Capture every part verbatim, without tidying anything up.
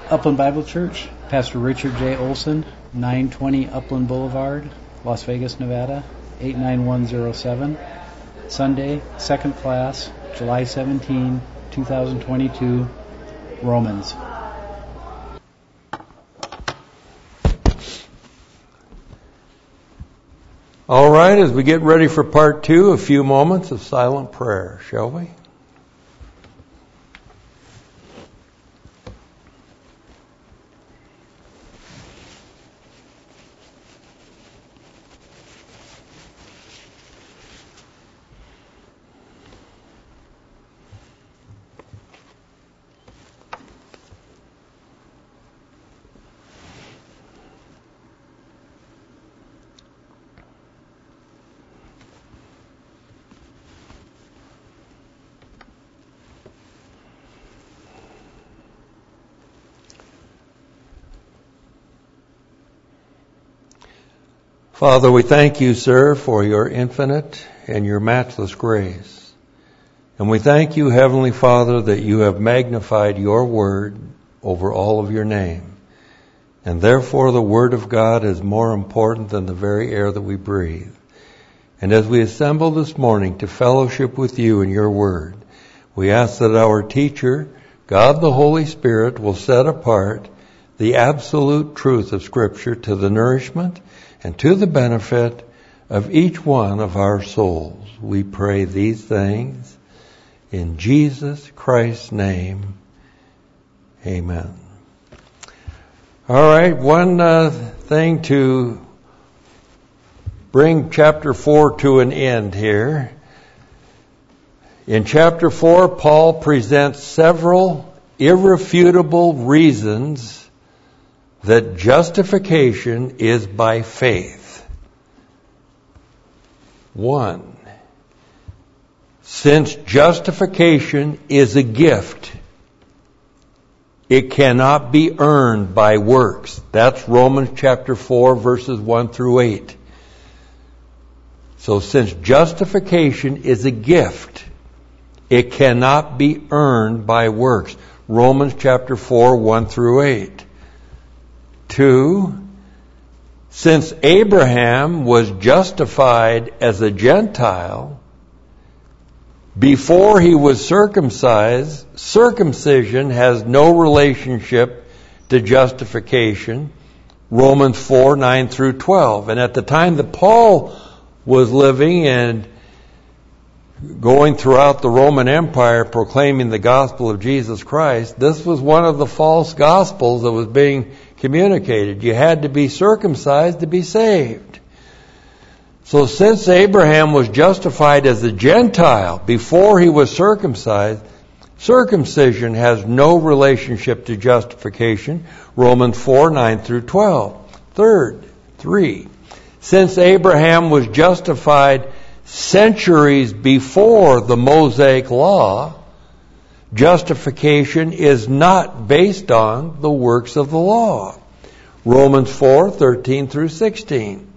Upland Bible Church, Pastor Richard J. Olson, nine twenty Upland Boulevard, Las Vegas, Nevada, eight nine one zero seven. Sunday, second class, July seventeenth, twenty twenty-two, Romans. All right, as we get ready for part two, a few moments of silent prayer, shall we? Father, we thank you, sir, for your infinite and your matchless grace. And we thank you, Heavenly Father, that you have magnified your word over all of your name. And therefore the word of God is more important than the very air that we breathe. And as we assemble this morning to fellowship with you in your word, we ask that our teacher, God the Holy Spirit, will set apart the absolute truth of Scripture to the nourishment and to the benefit of each one of our souls. We pray these things in Jesus Christ's name. Amen. All right, one uh, thing to bring chapter four to an end here. In chapter four, Paul presents several irrefutable reasons that justification is by faith. One, since justification is a gift, it cannot be earned by works. That's Romans chapter four, verses one through eight. So since justification is a gift, it cannot be earned by works. Romans chapter four, one through eight. Two, since Abraham was justified as a Gentile before he was circumcised, circumcision has no relationship to justification. Romans four, nine through twelve. And at the time that Paul was living and going throughout the Roman Empire proclaiming the gospel of Jesus Christ, this was one of the false gospels that was being communicated. You had to be circumcised to be saved. So since Abraham was justified as a Gentile before he was circumcised, circumcision has no relationship to justification. Romans four, nine through twelve. Third, three, since Abraham was justified centuries before the Mosaic law, justification is not based on the works of the law. Romans four, thirteen through sixteen.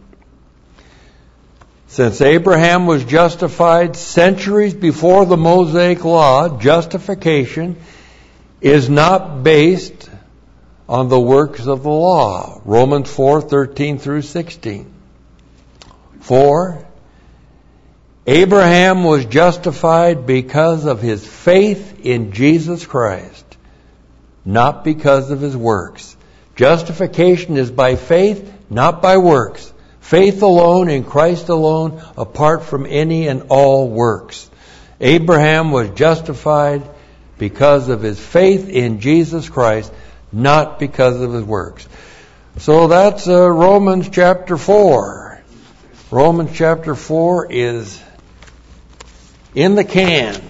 Since Abraham was justified centuries before the Mosaic law, justification is not based on the works of the law. Romans four, thirteen through sixteen. Four, Abraham was justified because of his faith in Jesus Christ, not because of his works. Justification is by faith, not by works. Faith alone in Christ alone, apart from any and all works. Abraham was justified because of his faith in Jesus Christ, not because of his works. So that's uh, Romans chapter four. Romans chapter four is in the can.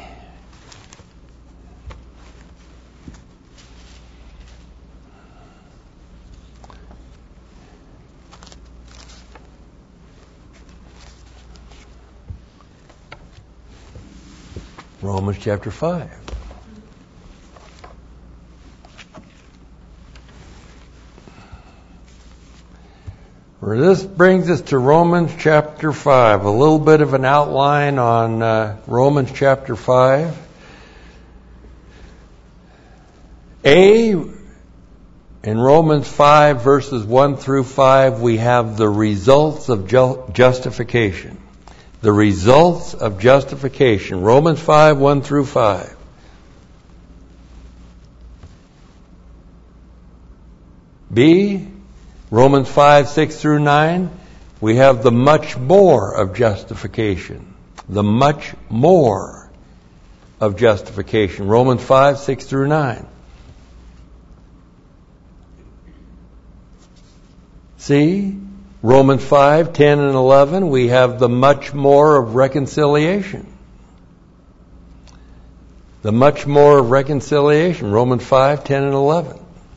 Romans chapter five. This brings us to Romans chapter five. A little bit of an outline on uh, Romans chapter five. A, In Romans five, verses one through five, we have the results of ju- justification. The results of justification. Romans five, one through five. B, Romans five, six through nine, we have the much more of justification. The much more of justification. Romans five, six through nine. See, Romans five, ten and eleven, we have the much more of reconciliation. The much more of reconciliation. Romans five, ten and eleven.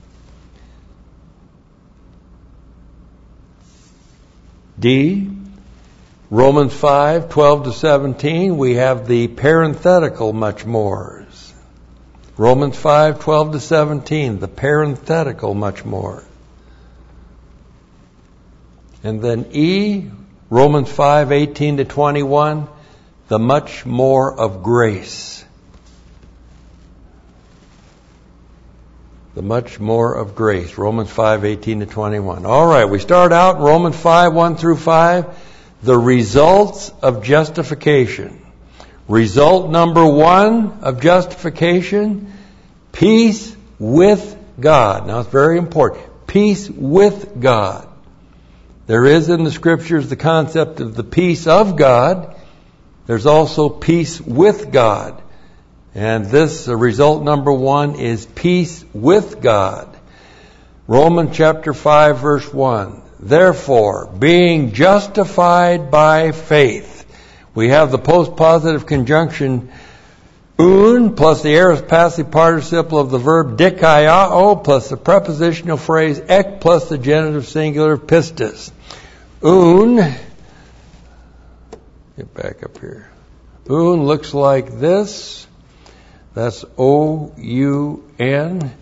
D, Romans five, twelve to seventeen, we have the parenthetical much mores. Romans five, twelve to seventeen, the parenthetical much more. And then E, Romans five, eighteen to twenty-one, the much more of grace. The much more of grace. Romans five, eighteen to twenty-one. All right, we start out in Romans five, one through five. The results of justification. Result number one of justification, peace with God. Now it's very important. Peace with God. There is in the Scriptures the concept of the peace of God. There's also peace with God. And this, uh, result number one, is peace with God. Romans chapter five, verse one. Therefore, being justified by faith. We have the postpositive conjunction un plus the aorist passive participle of the verb dikaiao plus the prepositional phrase ek plus the genitive singular pistis. Un, get back up here. Un looks like this. That's O U N.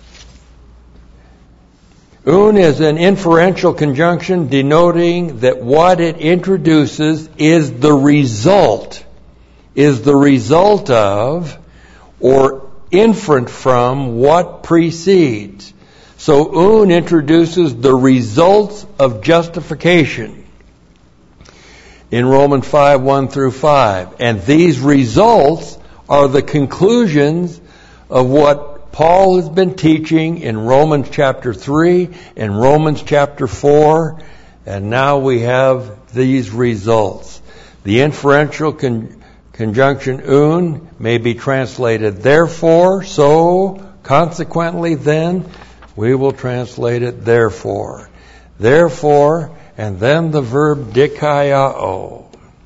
Un is an inferential conjunction denoting that what it introduces is the result, is the result of, or inferent from what precedes. So un introduces the results of justification in Romans five, one through five. And these results are the conclusions of what Paul has been teaching in Romans chapter three and Romans chapter four, and now we have these results. The inferential con- conjunction un may be translated therefore, so, consequently, then. We will translate it therefore. Therefore, and then the verb dikaiao.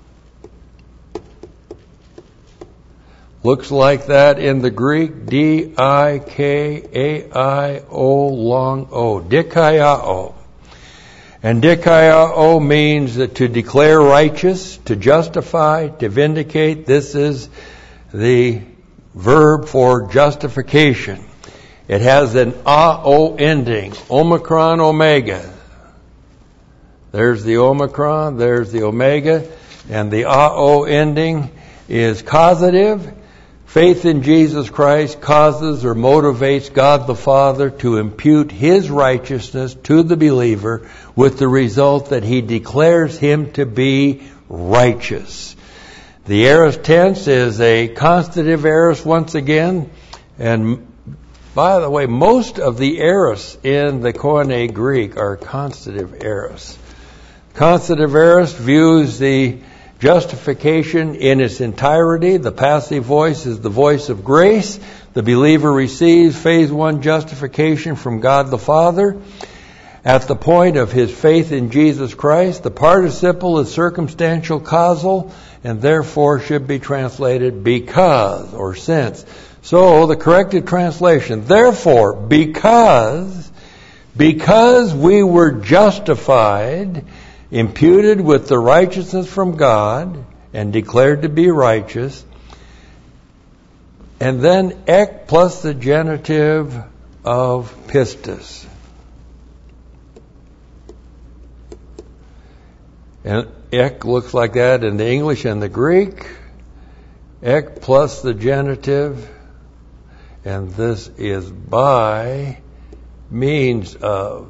Looks like that in the Greek, D I K A I O long O. Dikaiao. And dikaiao means to declare righteous, to justify, to vindicate. This is the verb for justification. It has an A-O ending, omicron, omega. There's the omicron, there's the omega, and the A-O ending is causative. Faith in Jesus Christ causes or motivates God the Father to impute His righteousness to the believer with the result that He declares him to be righteous. The aorist tense is a constative aorist once again, and by the way, most of the aorists in the Koine Greek are constative aorists. Constative aorist views the justification in its entirety. The passive voice is the voice of grace. The believer receives phase one justification from God the Father at the point of his faith in Jesus Christ. The participle is circumstantial causal and therefore should be translated because or since. So the corrected translation, therefore, because, because we were justified, imputed with the righteousness from God, and declared to be righteous, and then ek plus the genitive of pistis. And ek looks like that in the English and the Greek. Ek plus the genitive. And this is by means of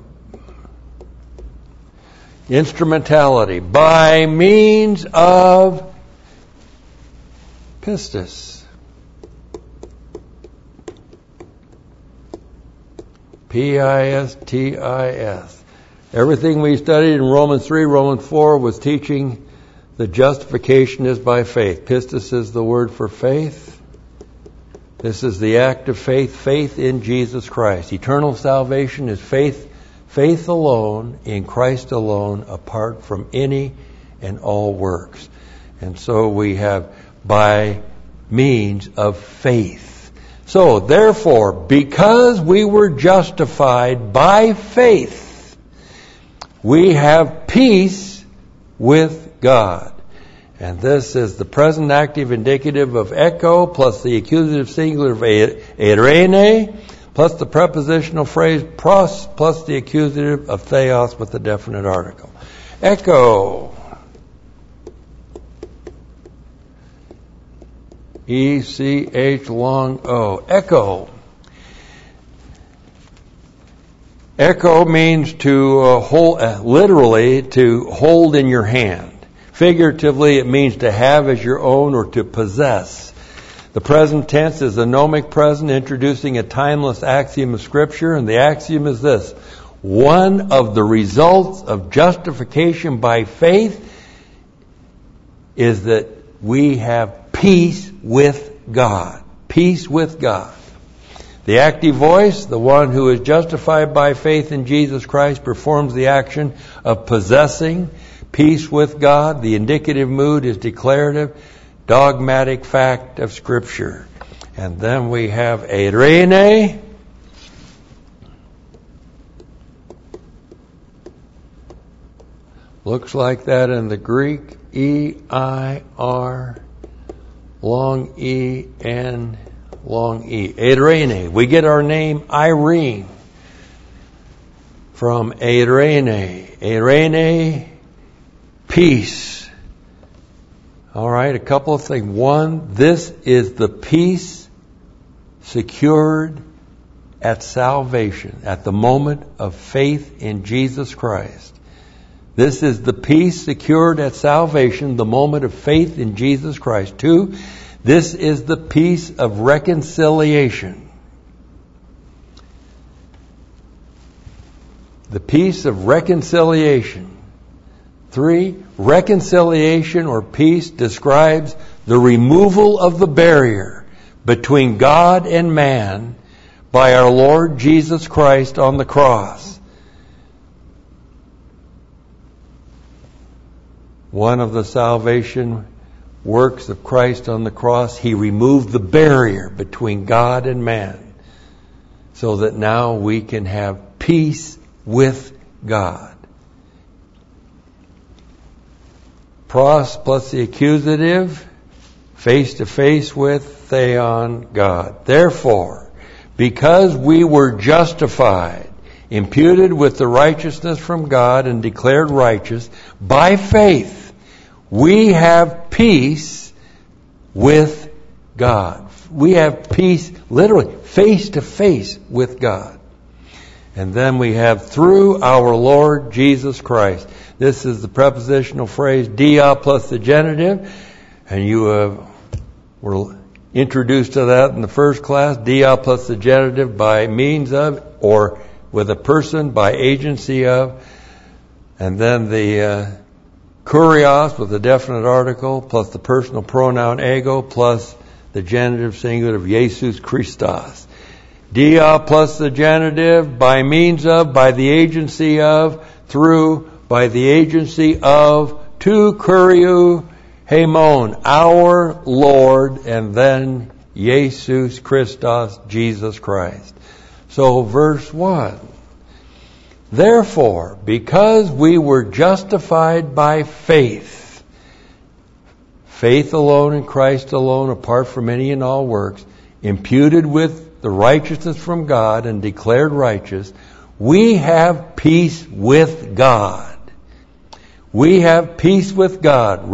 instrumentality, by means of pistis. P I S T I S. Everything we studied in Romans three, Romans four was teaching that justification is by faith. Pistis is the word for faith. This is the act of faith, faith in Jesus Christ. Eternal salvation is faith, faith alone, in Christ alone, apart from any and all works. And so we have by means of faith. So, therefore, because we were justified by faith, we have peace with God. And this is the present active indicative of echo plus the accusative singular of eirene plus the prepositional phrase pros plus the accusative of theos with the definite article. Echo. E C H long O. Echo. Echo means to uh, hold, uh, literally to hold in your hand. Figuratively, it means to have as your own or to possess. The present tense is a gnomic present, introducing a timeless axiom of Scripture, and the axiom is this: one of the results of justification by faith is that we have peace with God. Peace with God. The active voice, the one who is justified by faith in Jesus Christ, performs the action of possessing peace with God. The indicative mood is declarative, dogmatic fact of Scripture. And then we have eirene. Looks like that in the Greek. E I R, long E, N, long E. Eirene. We get our name Irene from eirene. Eirene, peace. All right, a couple of things. One, this is the peace secured at salvation, at the moment of faith in Jesus Christ. This is the peace secured at salvation, the moment of faith in Jesus Christ. Two, this is the peace of reconciliation. The peace of reconciliation. Three, reconciliation or peace describes the removal of the barrier between God and man by our Lord Jesus Christ on the cross. One of the salvation works of Christ on the cross, He removed the barrier between God and man so that now we can have peace with God. Pros plus the accusative, face to face with theon, God. Therefore, because we were justified, imputed with the righteousness from God and declared righteous by faith, we have peace with God. We have peace, literally, face to face with God. And then we have through our Lord Jesus Christ. This is the prepositional phrase dia plus the genitive. And you uh, were introduced to that in the first class. Dia plus the genitive by means of, or with a person by agency of. And then the uh, kurios with the definite article plus the personal pronoun ego plus the genitive singular of Jesus Christos. Dia plus the genitive, by means of, by the agency of, through, by the agency of, to kuriou hemon, our Lord, and then Jesus Christos, Jesus Christ. So verse one. Therefore, because we were justified by faith, faith alone in Christ alone, apart from any and all works, imputed with the righteousness from God and declared righteous, we have peace with God. We have peace with God,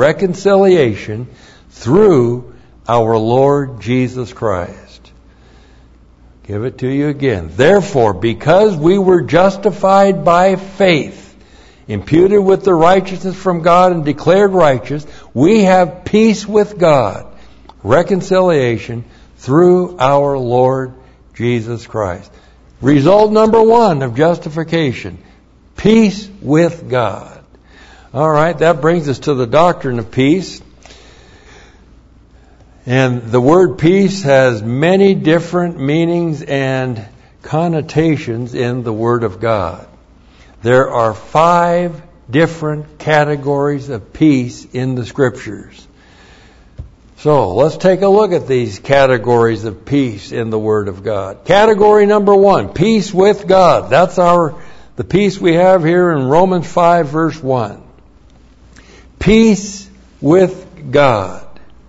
reconciliation through our Lord Jesus Christ. Give it to you again. Therefore, because we were justified by faith, imputed with the righteousness from God and declared righteous, we have peace with God, reconciliation through our Lord Jesus Christ. Result number one of justification, peace with God. All right, that brings us to the doctrine of peace. And the word peace has many different meanings and connotations in the Word of God. There are five different categories of peace in the Scriptures. So let's take a look at these categories of peace in the Word of God. Category number one, peace with God. That's our the peace we have here in Romans five, verse one. Peace with God.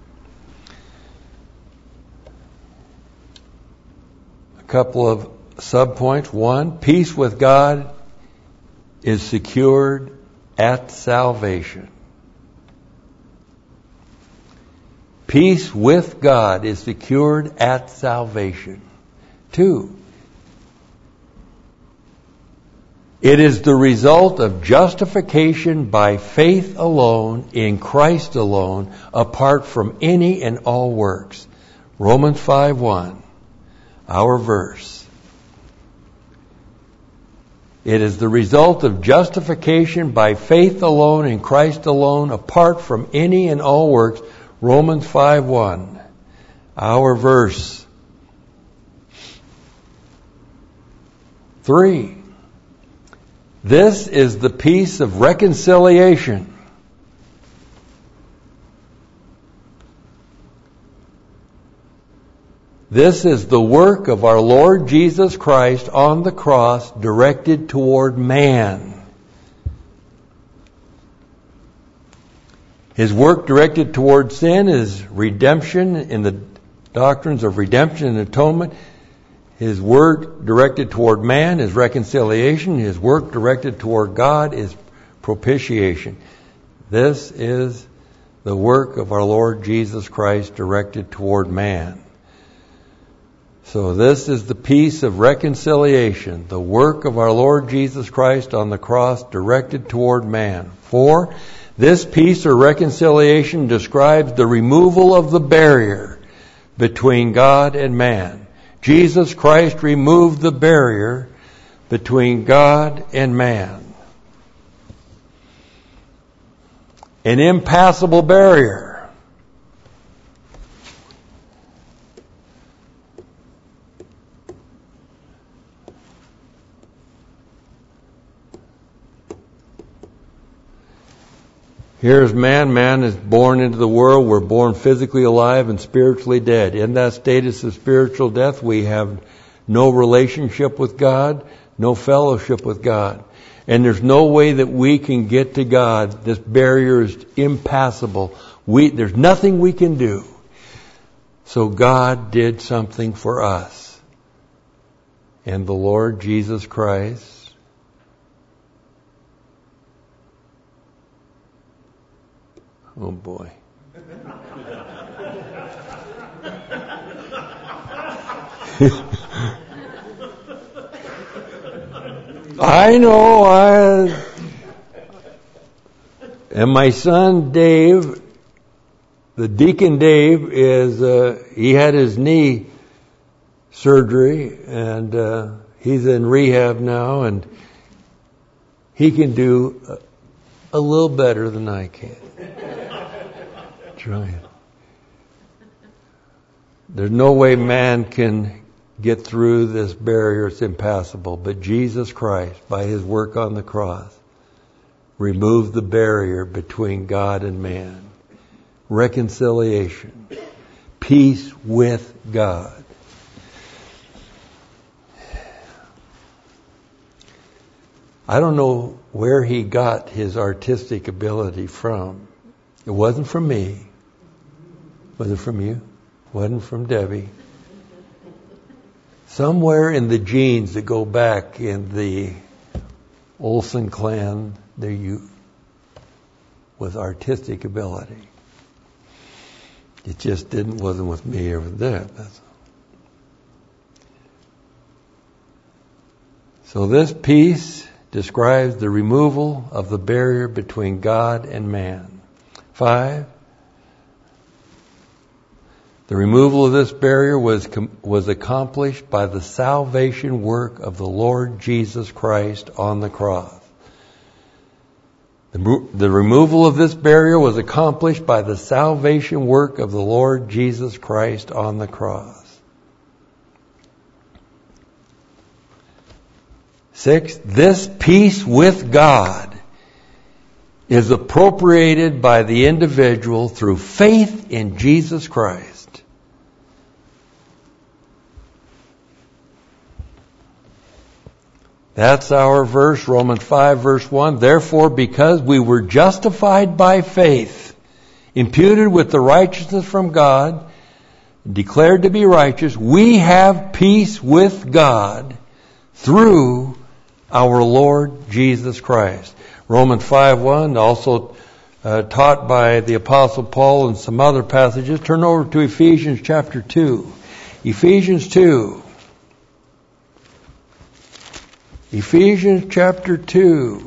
A couple of subpoints. One, peace with God is secured at salvation. Peace with God is secured at salvation. Two, it is the result of justification by faith alone, in Christ alone, apart from any and all works. Romans five one, our verse. It is the result of justification by faith alone, in Christ alone, apart from any and all works. Romans five one, our verse. Three, this is the peace of reconciliation. This is the work of our Lord Jesus Christ on the cross, directed toward man. His work directed toward sin is redemption in the doctrines of redemption and atonement. His work directed toward man is reconciliation. His work directed toward God is propitiation. This is the work of our Lord Jesus Christ directed toward man. So this is the peace of reconciliation, the work of our Lord Jesus Christ on the cross directed toward man. Four, this peace or reconciliation describes the removal of the barrier between God and man. Jesus Christ removed the barrier between God and man. An impassable barrier. Here's man. Man is born into the world. We're born physically alive and spiritually dead. In that status of spiritual death, we have no relationship with God, no fellowship with God. And there's no way that we can get to God. This barrier is impassable. We, there's nothing we can do. So God did something for us. And the Lord Jesus Christ Oh boy. I know, I, and my son Dave, the deacon Dave, is, uh, he had his knee surgery, and uh, he's in rehab now, and he can do a, a little better than I can. Trying. There's no way man can get through this barrier. It's impassable. But Jesus Christ, by His work on the cross, removed the barrier between God and man. Reconciliation. Peace with God. I don't know where he got his artistic ability from. It wasn't from me. Was it from you? It wasn't from Debbie. Somewhere in the genes that go back in the Olsen clan, there you was artistic ability. It just didn't wasn't with me or with them. That's So this peace describes the removal of the barrier between God and man. Five, the removal of this barrier was, was accomplished by the salvation work of the Lord Jesus Christ on the cross. The, the removal of this barrier was accomplished by the salvation work of the Lord Jesus Christ on the cross. Six, this peace with God is appropriated by the individual through faith in Jesus Christ. That's our verse, Romans five, verse one. Therefore, because we were justified by faith, imputed with the righteousness from God, declared to be righteous, we have peace with God through our Lord Jesus Christ. Romans five one, also uh, taught by the Apostle Paul in some other passages. Turn over to Ephesians chapter two. Ephesians two. Ephesians chapter two.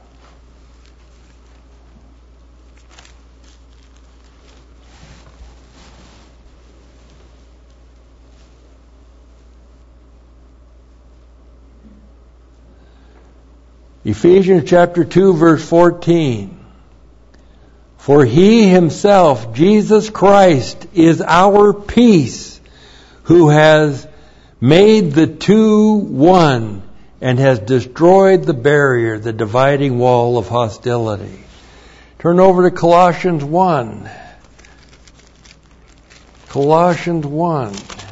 Ephesians chapter two, verse fourteen. For he himself, Jesus Christ, is our peace, who has made the two one, and has destroyed the barrier, the dividing wall of hostility. Turn over to Colossians one. Colossians one.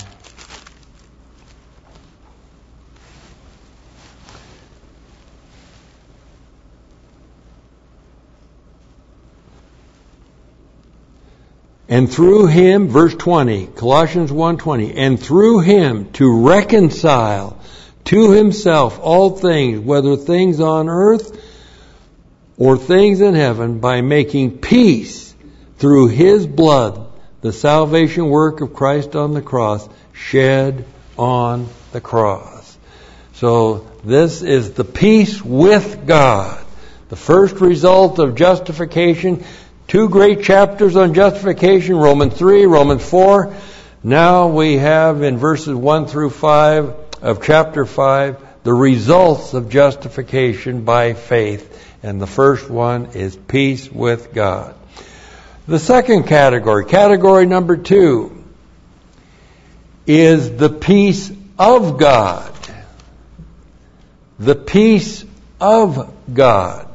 And through him, verse twenty, Colossians one twenty, and through him to reconcile to himself all things, whether things on earth or things in heaven, by making peace through his blood, the salvation work of Christ on the cross, shed on the cross. So this is the peace with God. The first result of justification. Two great chapters on justification, Romans three, Romans four. Now we have in verses one through five of chapter five, the results of justification by faith. And the first one is peace with God. The second category, category number two, is the peace of God. The peace of God.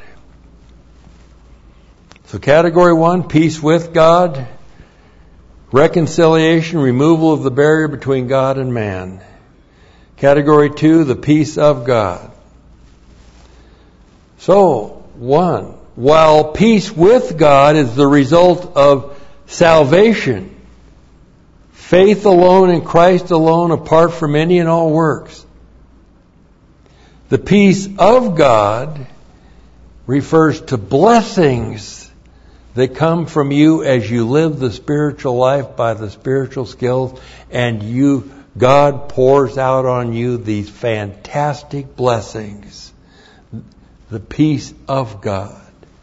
So category one, peace with God, reconciliation, removal of the barrier between God and man. Category two, the peace of God. So, one, while peace with God is the result of salvation, faith alone in Christ alone, apart from any and all works, the peace of God refers to blessings that come from you as you live the spiritual life by the spiritual skills, and you God pours out on you these fantastic blessings. The peace of God.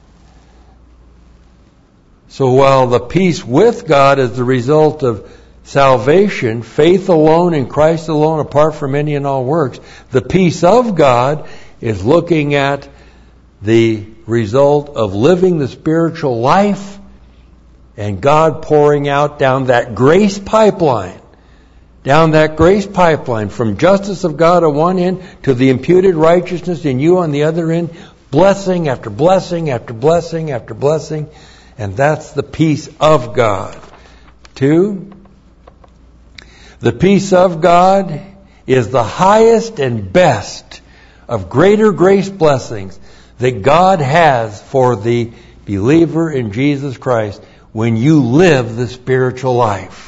So while the peace with God is the result of salvation, faith alone in Christ alone, apart from any and all works, the peace of God is looking at the result of living the spiritual life and God pouring out down that grace pipeline. Down that grace pipeline from justice of God on one end to the imputed righteousness in you on the other end, blessing after blessing after blessing after blessing, and that's the peace of God. Two, the peace of God is the highest and best of greater grace blessings that God has for the believer in Jesus Christ when you live the spiritual life.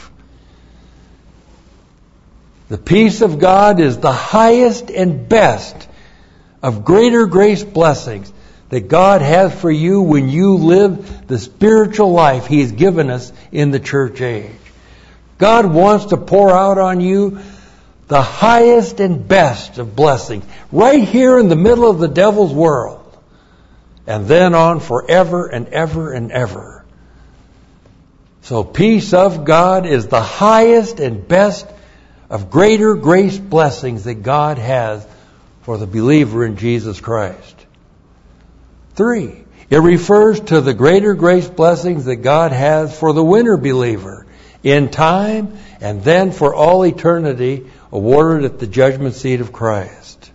The peace of God is the highest and best of greater grace blessings that God has for you when you live the spiritual life He has given us in the church age. God wants to pour out on you The highest and best of blessings. Right here in the middle of the devil's world. And then on forever and ever and ever. So peace of God is the highest and best of greater grace blessings that God has for the believer in Jesus Christ. Three, it refers to the greater grace blessings that God has for the winner believer in time and then for all eternity awarded at the judgment seat of Christ.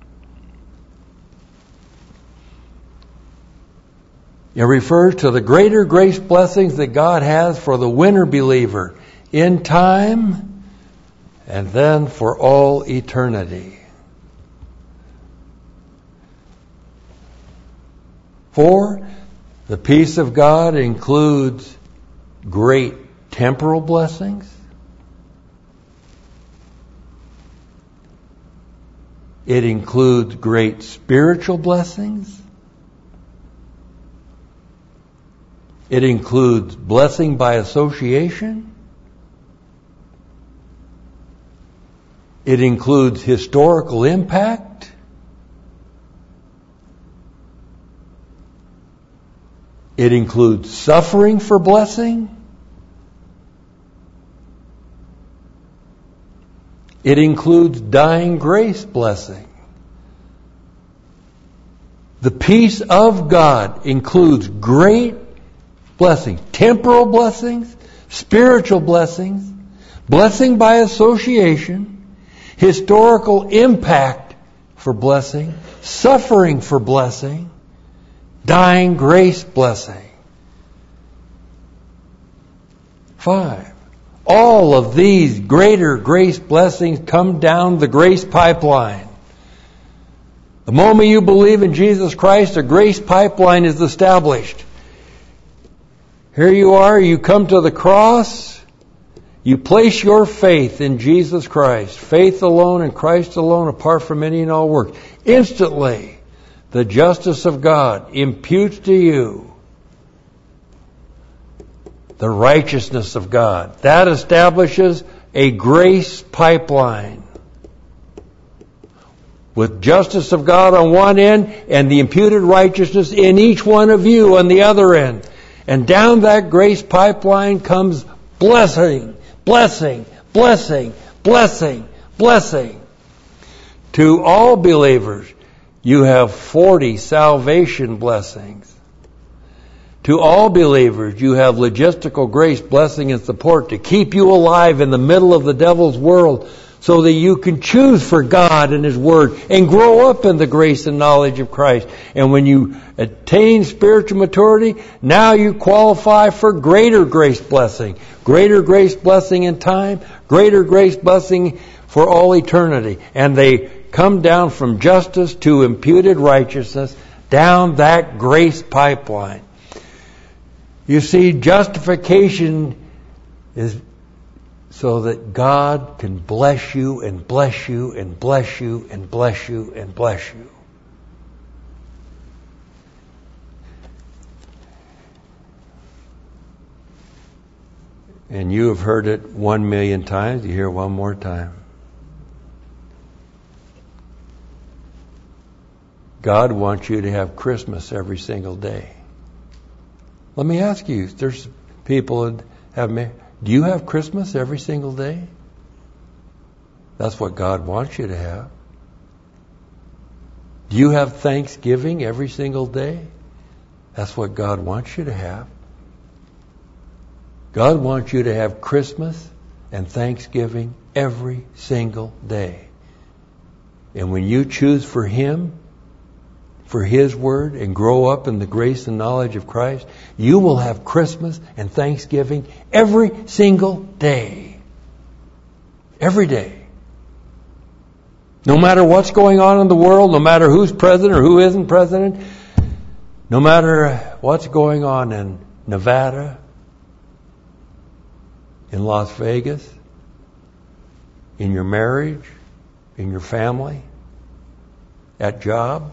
It refers to the greater grace blessings that God has for the winner believer in time and then for all eternity. Four, the peace of God includes great temporal blessings. It includes great spiritual blessings. It includes blessing by association. It includes historical impact. It includes suffering for blessing. It includes dying grace blessing. The peace of God includes great blessings, temporal blessings, spiritual blessings, blessing by association, historical impact for blessing, suffering for blessing, dying grace blessing. Five. All of these greater grace blessings come down the grace pipeline. The moment you believe in Jesus Christ, a grace pipeline is established. Here you are, you come to the cross, you place your faith in Jesus Christ. Faith alone and Christ alone, apart from any and all works. Instantly, the justice of God imputes to you the righteousness of God. That establishes a grace pipeline. With justice of God on one end and the imputed righteousness in each one of you on the other end. And down that grace pipeline comes blessing, blessing, blessing, blessing, blessing. To all believers, you have forty salvation blessings. To all believers, you have logistical grace, blessing, and support to keep you alive in the middle of the devil's world so that you can choose for God and His Word and grow up in the grace and knowledge of Christ. And when you attain spiritual maturity, now you qualify for greater grace blessing. Greater grace blessing in time, greater grace blessing for all eternity. And they come down from justice to imputed righteousness down that grace pipeline. You see, justification is so that God can bless you and bless you and bless you and bless you and bless you. And you have heard it one million times. You hear it one more time. God wants you to have Christmas every single day. Let me ask you, there's people that have, do you have Christmas every single day? That's what God wants you to have. Do you have Thanksgiving every single day? That's what God wants you to have. God wants you to have Christmas and Thanksgiving every single day. And when you choose for Him, for His Word, and grow up in the grace and knowledge of Christ, you will have Christmas and Thanksgiving every single day. Every day. No matter what's going on in the world, no matter who's president or who isn't president, no matter what's going on in Nevada, in Las Vegas, in your marriage, in your family, at job,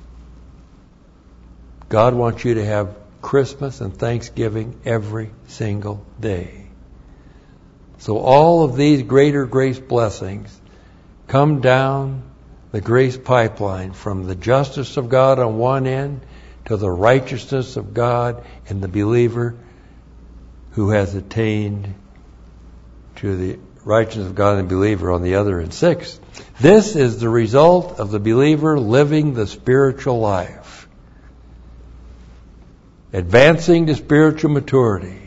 God wants you to have Christmas and Thanksgiving every single day. So all of these greater grace blessings come down the grace pipeline from the justice of God on one end to the righteousness of God in the believer who has attained to the righteousness of God in the believer on the other end. Sixth, this is the result of the believer living the spiritual life, advancing to spiritual maturity.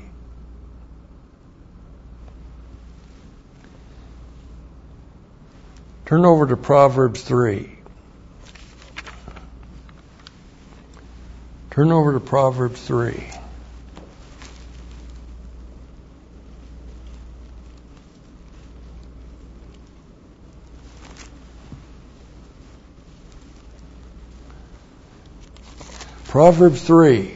Turn over to Proverbs three. Turn over to Proverbs three. Proverbs three.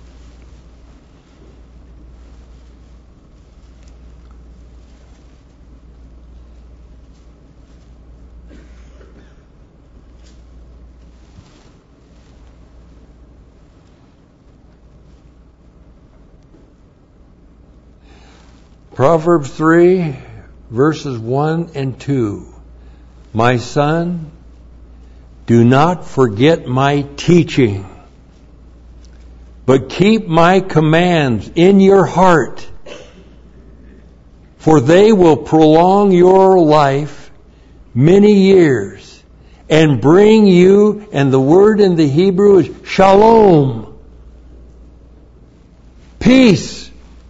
Proverbs three, verses one and two. My son, do not forget my teaching, but keep my commands in your heart, for they will prolong your life many years and bring you, and the word in the Hebrew is shalom, peace,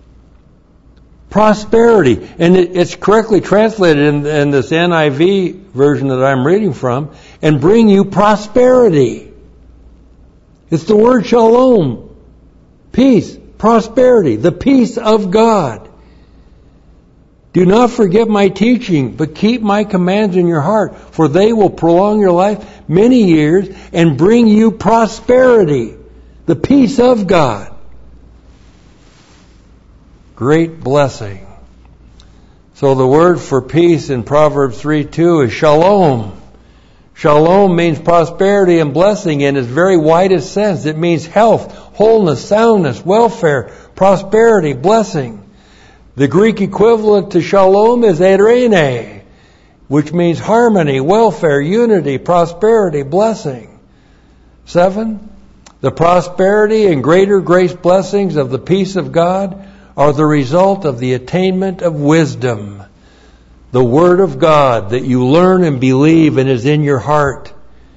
prosperity. And it, it's correctly translated in, in this N I V version that I'm reading from, and bring you prosperity. It's the word shalom, peace, prosperity, the peace of God. Do not forget my teaching, but keep my commands in your heart, for they will prolong your life many years and bring you prosperity, the peace of God. Great blessing. So the word for peace in Proverbs three two is shalom. Shalom means prosperity and blessing in its very widest sense. It means health, wholeness, soundness, welfare, prosperity, blessing. The Greek equivalent to shalom is eirene, which means harmony, welfare, unity, prosperity, blessing. Seven, the prosperity and greater grace blessings of the peace of God are the result of the attainment of wisdom, the Word of God that you learn and believe and is in your heart.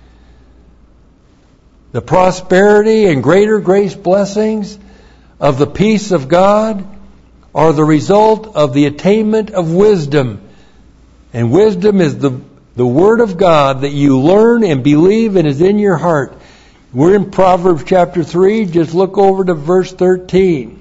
The prosperity and greater grace blessings of the peace of God are the result of the attainment of wisdom. And wisdom is the, the Word of God that you learn and believe and is in your heart. We're in Proverbs chapter three. Just look over to verse thirteen.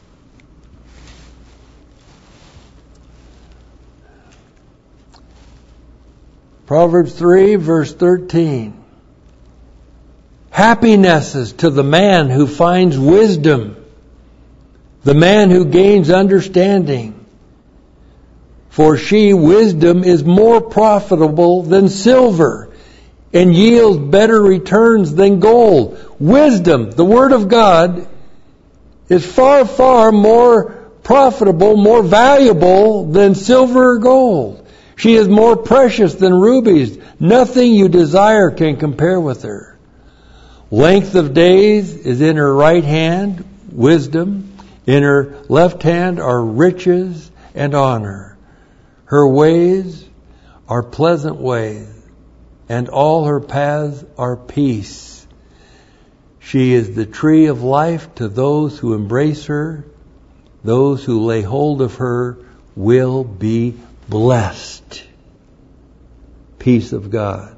Proverbs three, verse thirteen. Happiness is to the man who finds wisdom, the man who gains understanding. For she, wisdom, is more profitable than silver and yields better returns than gold. Wisdom, the Word of God, is far, far more profitable, more valuable than silver or gold. She is more precious than rubies. Nothing you desire can compare with her. Length of days is in her right hand, wisdom. In her left hand are riches and honor. Her ways are pleasant ways, and all her paths are peace. She is the tree of life to those who embrace her. Those who lay hold of her will be blessed. Peace of God.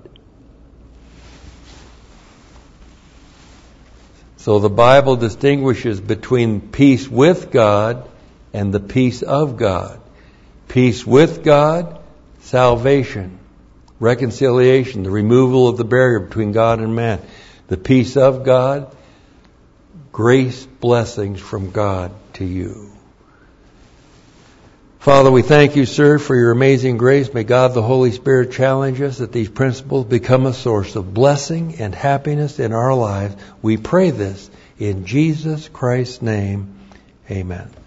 So the Bible distinguishes between peace with God and the peace of God. Peace with God, salvation, reconciliation, the removal of the barrier between God and man. The peace of God, grace, blessings from God to you. Father, we thank you, sir, for your amazing grace. May God the Holy Spirit challenge us that these principles become a source of blessing and happiness in our lives. We pray this in Jesus Christ's name. Amen.